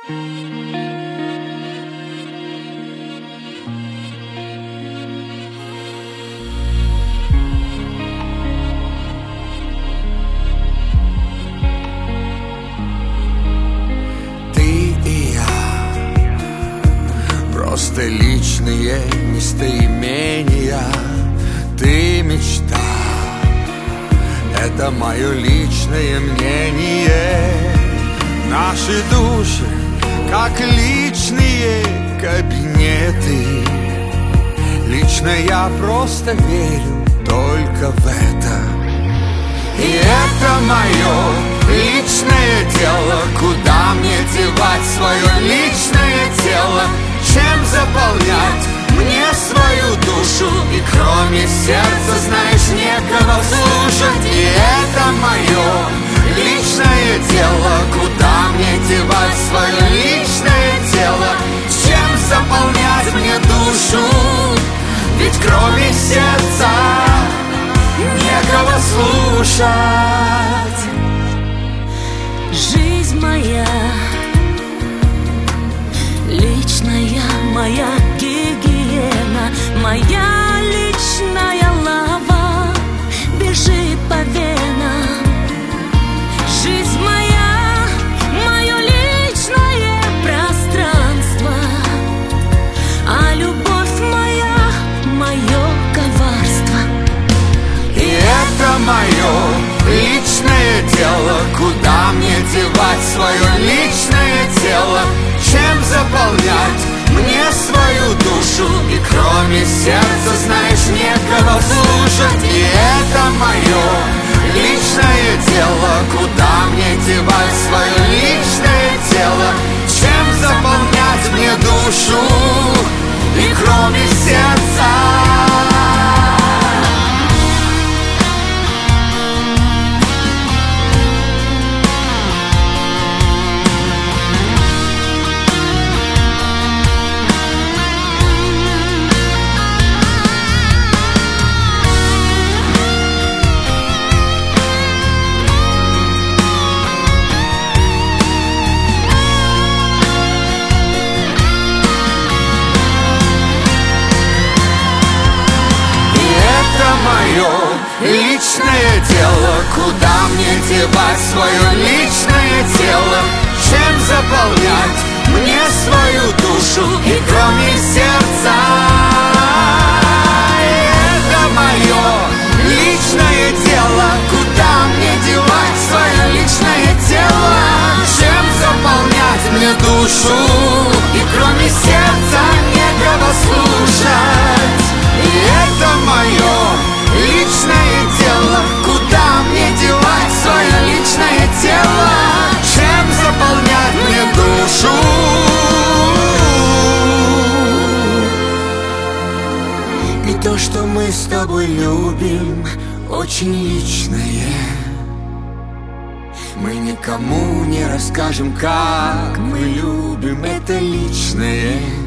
Просто личные местоимения. Ты мечта, это мое личное мнение. Наши души, как личные кабинеты. Лично я просто верю только в это. И это мое личное дело. Куда мне девать свое личное тело? Чем заполнять мне свою душу? И кроме сердца, знаешь, некого слушать. И это мое личное дело. Куда мне девать свое личное тело? Чем заполнять мне душу? Ведь кроме сердца некого слушать. Жизнь моя, личная моя гигиена, моя личная лава бежит по венам. Жизнь моя, мое личное пространство, а любовь моя, мое коварство. И это мое личное дело. Куда мне девать свое личное тело? Чем заполнять мне свою душу? И кроме сердца, знаешь, некого слушать. И это мое личное дело. Куда мне девать свое личное тело? Чем заполнять мне душу? И кроме сердца. Личное дело. Куда мне девать свое личное тело? Чем заполнять мне свою душу? И кроме сердца. Это мое личное дело. Куда мне девать свое личное тело? Чем заполнять мне душу? И кроме сердца некого слушать. И это мое личное дело. Куда мне девать свое личное тело? Чем заполнять мне душу? И то, что мы с тобой любим, очень личное. Мы никому не расскажем, как мы любим. Это личное.